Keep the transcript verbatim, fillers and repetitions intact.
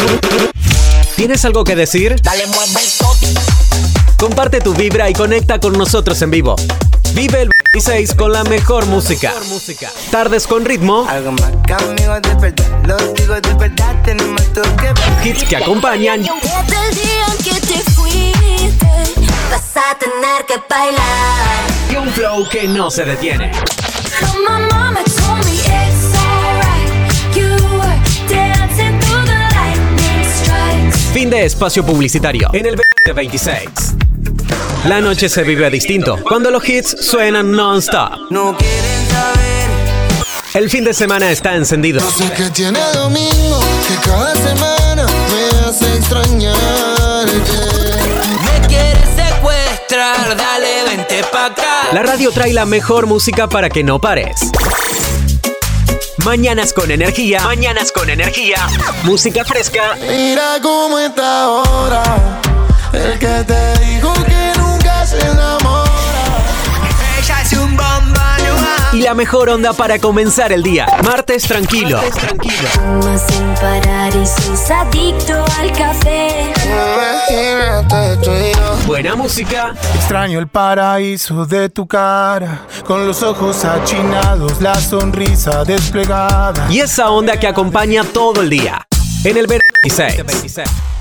¿Tienes algo que decir? Dale, mueve el toque. Comparte tu vibra y conecta con nosotros en vivo. Vive el veintiséis con la mejor música. Tardes con ritmo. Algo más que amigos de verdad. Los digo de verdad, tenemos toque. Hits que acompañan. Desde el día en que te fuiste, vas a tener que bailar. Y un flow que no se detiene. My mama told me it's alright. You were dancing through the lightning strikes. Fin de espacio publicitario en el veinte veintiséis. La noche se vive distinto cuando los hits suenan non-stop. No quieren saber. El fin de semana está encendido. No sé qué tiene domingo, que cada semana me hace extrañarte. Me quieres secuestrar, dale, vente pa' acá. La radio trae la mejor música para que no pares. Mañanas con energía. Mañanas con energía. Música fresca. Mira cómo está ahora, el que te dijo que nunca se enamora. Ella es un bombón. Y la mejor onda para comenzar el día. Martes tranquilo. Martes tranquilo. Fuma sin parar y sos adicto al café. Imagínate tú y yo. Buena música. Extraño el paraíso de tu cara, con los ojos achinados, la sonrisa desplegada. Y esa onda que acompaña todo el día. En el veintiséis.